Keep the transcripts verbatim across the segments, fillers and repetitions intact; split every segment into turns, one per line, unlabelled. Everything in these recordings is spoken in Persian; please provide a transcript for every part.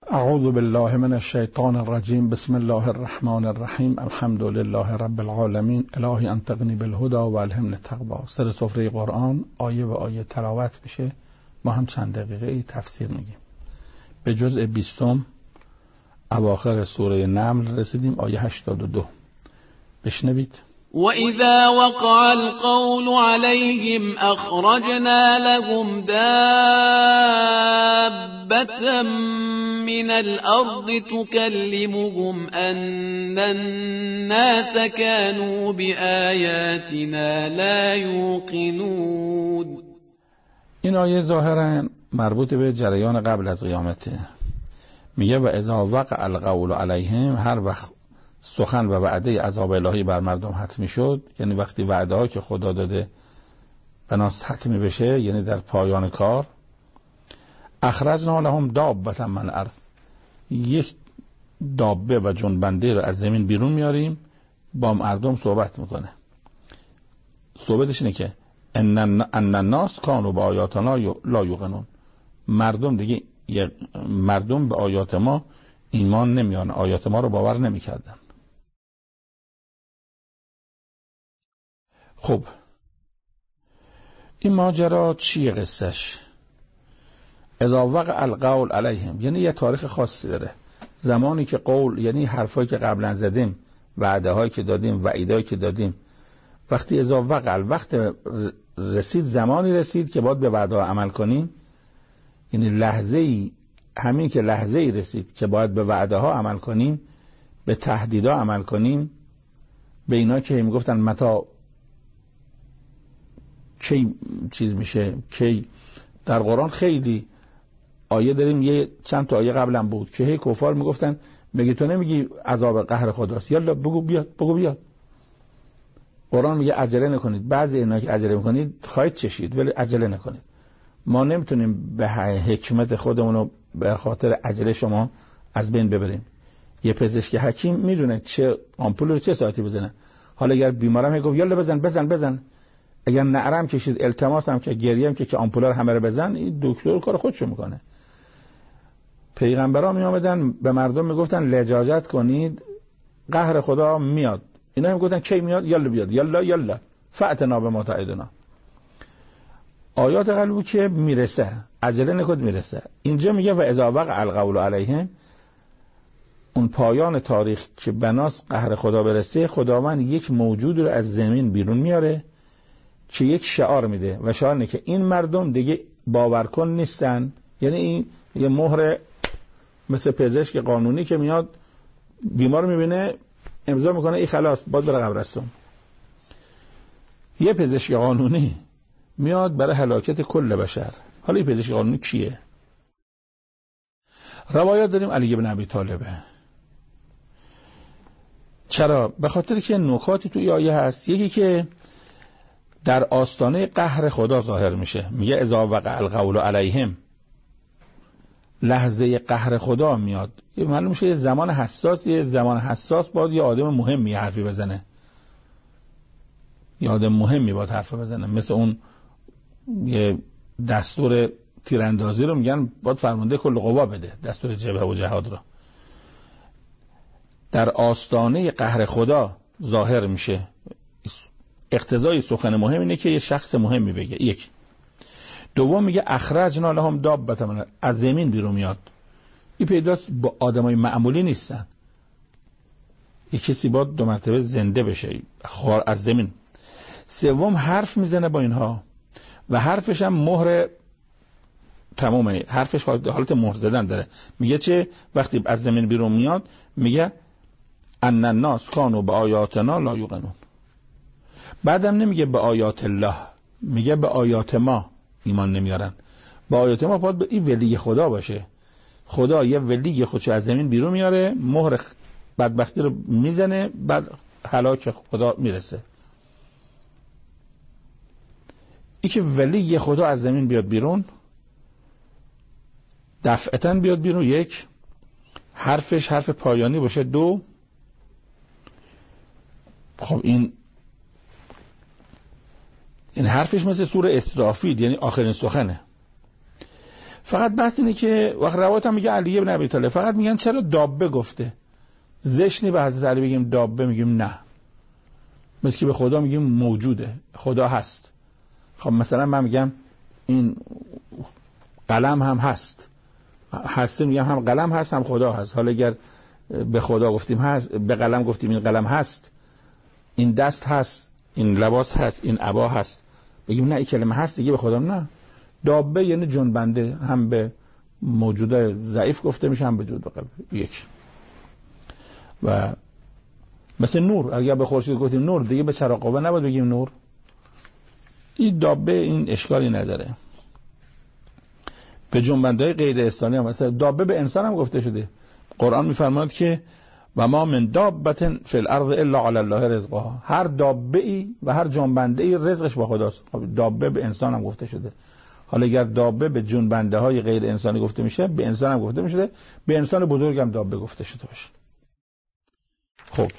اعوذ بالله من الشیطان الرجیم. بسم الله الرحمن الرحیم. الحمد لله رب العالمین. الهی انطقنی بالهدى و الهمنی التقوی. سر سفره قرآن آیه به آیه تلاوت میشه، ما هم چند دقیقه تفسیر میگیم. به جزء بیستم اواخر سوره نمل رسیدیم، آیه هشتاد و دو. بشنوید.
وَإِذَا وَقَعَ الْقَوْلُ عَلَيْهِمْ أَخْرَجْنَا لَهُمْ دَابَّةً مِّنَ الْأَرْضِ تُكَلِّمُهُمْ أَنَّ النَّاسَ كَانُوا بِآيَاتِنَا لَا يُوقِنُونَ.
این آیه ظاهراً مربوط به جریان قبل از قیامته. میگه و اذا وقع القول علیهم، هر وقت سخن و وعده عذاب الهی بر مردم حتمی شد، یعنی وقتی وعده ها که خدا داده بناس حتمی بشه، یعنی در پایان کار، اخرجنا لهم دابة من الارض، یک دابه و جنبنده رو از زمین بیرون میاریم، با مردم صحبت میکنه. صحبتش اینه که ان ان الناس كانوا بآیاتنا لا یوقنون، مردم دیگه مردم به آیات ما ایمان نمیان، آیات ما رو باور نمیکردن. خب این ماجرا چیه قصهش؟ اذا وقع القول علیهم، یعنی یه تاریخ خاصی داره. زمانی که قول، یعنی حرفایی که قبلا زدیم، وعده هایی که دادیم، وعیدهایی که دادیم، وقتی اذا وقع، وقت رسید، زمانی رسید که باید به وعده ها عمل کنیم، یعنی لحظه ای، همین که لحظه ای رسید که باید به وعده ها عمل کنیم، به تهدیدها عمل کنیم، به اینا که میگفتن متا کی چیز میشه، کی. در قرآن خیلی آیه داریم، یه چند تا آیه قبلا بود که هی کفار میگفتن میگه تو نمیگی عذاب قهر خداست، یالا بگو بیاد بگو بیاد. قرآن میگه عجله نکنید، بعضی اینا که عجله میکنید خواهید چشید، ولی عجله نکنید. ما نمیتونیم به حکمت خودمونو به خاطر عجله شما از بین ببریم. یه پزشک حکیم میدونه چه آمپول رو چه ساعتی بزنه. حالا اگر بیمارم میگه یالا بزن بزن بزن، اگر نعرم کشید، التماس هم که، گریه هم که که آمپولا رو همه رو بزن، این دکتر کار خودشو میکنه. پیغمبرا می آمدن به مردم میگفتن لجاجت کنید، قهر خدا میاد. اینا میگفتن کی میاد؟ یالا بیاد، یالا یالا فأتنا بما تعدنا. آیات قلبو که میرسه، عجله نکنید میرسه. اینجا میگه و اذا وقع القول علیهم، اون پایان تاریخ که بناس قهر خدا برسه، خداوند یک موجود رو از زمین بیرون میاره که یک شعار میده، و شعار اینه که این مردم دیگه باور کن نیستن. یعنی این یه مهر، مثل پزشک قانونی که میاد بیمار میبینه امضا میکنه این خلاص باید بره قبرستون. یه پزشک قانونی میاد برای هلاکت کل بشر. حالا این پزشک قانونی کیه؟ روایات داریم علی بن ابی طالبه. چرا؟ به خاطر که نکاتی توی آیه هست. یکی که در آستانه قهر خدا ظاهر میشه، میگه اذا وقع القول علیهم، لحظه قهر خدا میاد. یه معلوم میشه یه زمان حساسیه، زمان حساس باید یه آدم مهمی حرفی بزنه، یه آدم مهمی باید حرف بزنه. مثل اون یه دستور تیراندازی رو میگن باید فرمانده کل قوا بده، دستور جبهه و جهاد رو. در آستانه قهر خدا ظاهر میشه. اقتضای سخن مهم اینه که یه شخص مهمی بگه. یک. دوم میگه اخرجنا لهم دابة من، از زمین بیرون میاد. این پیداست با آدمای معمولی نیستن. یک کسی باید دو مرتبه زنده بشه خار از زمین. سوم حرف میزنه با اینها و حرفش هم مهر تمامه، حرفش حالت مهر زدن داره. میگه چه؟ وقتی از زمین بیرون میاد میگه ان الناس کانوا بآیاتنا لا یوقنون. بعدم نمیگه به آیات الله، میگه به آیات ما ایمان نمیارن. با آیات ما باید به این ولی خدا باشه. خدا یه ولی خودشو از زمین بیرون میاره، مهر بدبختی رو میزنه، بعد هلاک خدا میرسه. این که ولی خدا از زمین بیاد بیرون، دفعتاً بیاد بیرون، یک، حرفش حرف پایانی باشه. دو، خب این این حرفش مثل سوره اسرافیل، یعنی آخرین سخنه. فقط بحث اینه که وقت روایت هم میگه علی بن ابی طالب، فقط میگن چرا دابه گفته. زشنی به حضرت علی بگیم دابه، میگیم نه. مثل که به خدا میگیم موجوده، خدا هست. خب مثلا من میگم این قلم هم هست، هستی میگم هم قلم هست هم خدا هست. حالا اگر به خدا گفتیم هست، به قلم گفتیم این قلم هست، این دست هست، این لباس هست، این عبا هست، بگیم نه این کلمه هست دیگه به خدا نه. دابه یعنی جنبنده، هم به موجوده ضعیف گفته میشه هم به جود قوی. یک و مثل نور، اگر به خورشید گفتیم نور دیگه به چراغ قوه نباید بگیم نور. این دابه این اشکالی نداره. به جنبندهای غیر انسانی هم مثلا دابه به انسان هم گفته شده. قرآن میفرماید که و ما من دابة فی الارض الا علی الله رزقها، هر دابه ای و هر جنبنده ای رزقش با خداست. خب دابه به انسان هم گفته شده. حالا اگر دابه به جنبنده های غیر انسانی گفته میشه، به انسان هم گفته میشه، به انسان بزرگ هم دابه گفته شده باشه. خب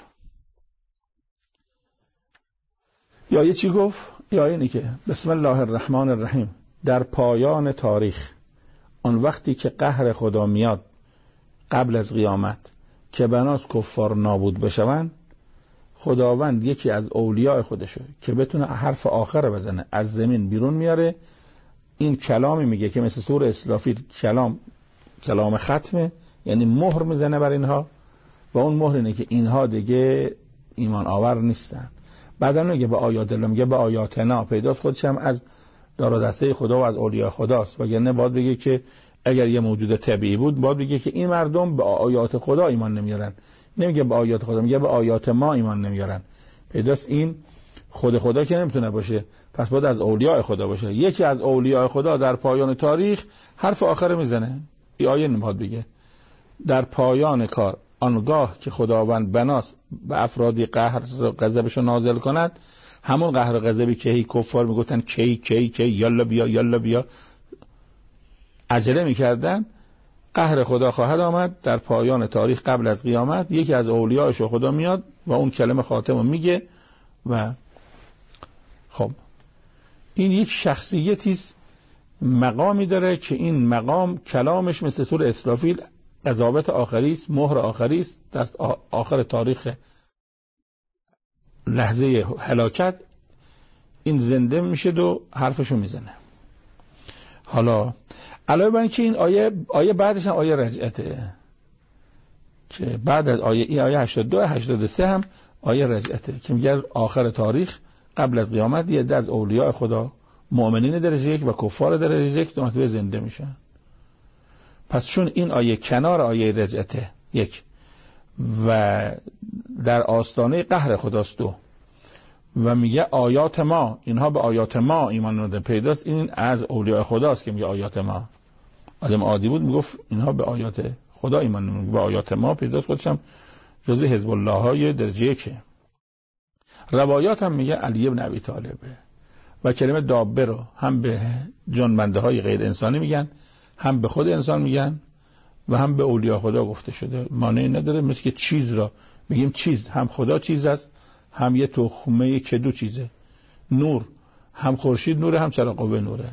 یا یه چی گفت؟ یا اینی که بسم الله الرحمن الرحیم، در پایان تاریخ آن وقتی که قهر خدا میاد قبل از قیامت که بناس کفار نابود بشون، خداوند یکی از اولیاء خودشه که بتونه حرف آخر بزنه از زمین بیرون میاره. این کلامی میگه که مثل سوره اسرافیل کلام کلام ختمه، یعنی مهر میزنه بر اینها و اون مهر اینه که اینها دیگه ایمان آور نیستن. بعدا میگه به آیات الله، میگه به آیاتنا، پیداست خودش هم از دار و دسته خدا و از اولیاء خداست. وگرنه باید بگه که اگر یه موجود طبیعی بود باید بگه که این مردم به آیات خدا ایمان نمیارن. نمیگه به آیات خدا، میگه به آیات ما ایمان نمیارن. پیداست این خود خدا که نمیتونه باشه، پس باید از اولیاء خدا باشه. یکی از اولیاء خدا در پایان تاریخ حرف آخر میزنه. این آیه نمیاد بگه در پایان کار آنگاه که خداوند بناست به افرادی قهر غضبش رو نازل کند، همون قهر و غضبی که هی کفار میگفتن کی کی کی یالا بیا یالا بیا عجله میکردن، قهر خدا خواهد آمد در پایان تاریخ قبل از قیامت. یکی از اولیاءش خدا میاد و اون کلمه خاتم رو میگه. و خب این یک شخصیتیست، مقامی داره که این مقام کلامش مثل سوره اسرافیل قضاوت آخری است، مهر آخری است. در آخر تاریخ لحظه هلاکت این زنده میشه و حرفشو میزنه. حالا علاوه بر اینکه این آیه آیه بعدش هم آیه رجعته که بعد از آیه این آیه هشتاد و دو هشتاد و سه هم آیه رجعته که میگه آخر تاریخ قبل از قیامت یه عده از اولیاء خدا، مؤمنین درجه یک و کفار درجه یک، دو مرتبه زنده میشن. پس چون این آیه کنار آیه رجعته یک و در آستانه قهر خداست دو و میگه آیات ما، اینها به آیات ما ایمان آورده، پیداست این از اولیاء خداست که میگه آیات ما. آدم عادی بود میگفت اینها به آیات خدا ایمان آورده، به آیات ما، پیداست خودش هم جزء حزب الله های درجه یکه. روایات هم میگه علی بن ابی طالبه و کلمه دابه رو هم به جنبنده های غیر انسانی میگن، هم به خود انسان میگن و هم به اولیاء خدا گفته شده. معنی نداره مثل که چیز را میگیم چیز، هم خدا چیز است، هم یه تخمه که دو چیزه. نور هم خورشید نوره، هم چراغ قوه نوره.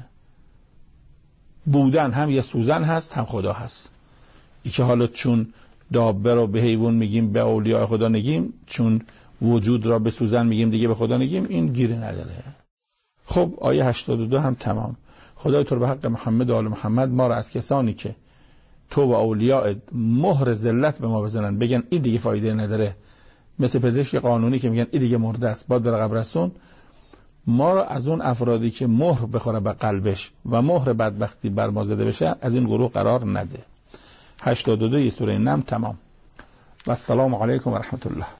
بودن هم یه سوزن هست، هم خدا هست. ای که حالا چون دابه رو به حیوان میگیم به اولیاء خدا نگیم، چون وجود را به سوزن میگیم دیگه به خدا نگیم، این گیری نداره. خب آیه هشتاد و دو هم تمام. خدای تو به حق محمد و آل محمد ما را از کسانی که تو و اولیاء مهر ذلت به ما بزنن، بگن این دیگه فایده نداره، مثل پزشک قانونی که میگن این دیگه مرده است باید بره قبرستون، ما را از اون افرادی که مهر بخوره به قلبش و مهر بدبختی بر ما زده بشه از این گروه قرار نده. هشتاد و دو سوره نم تمام. و السلام علیکم و رحمت الله.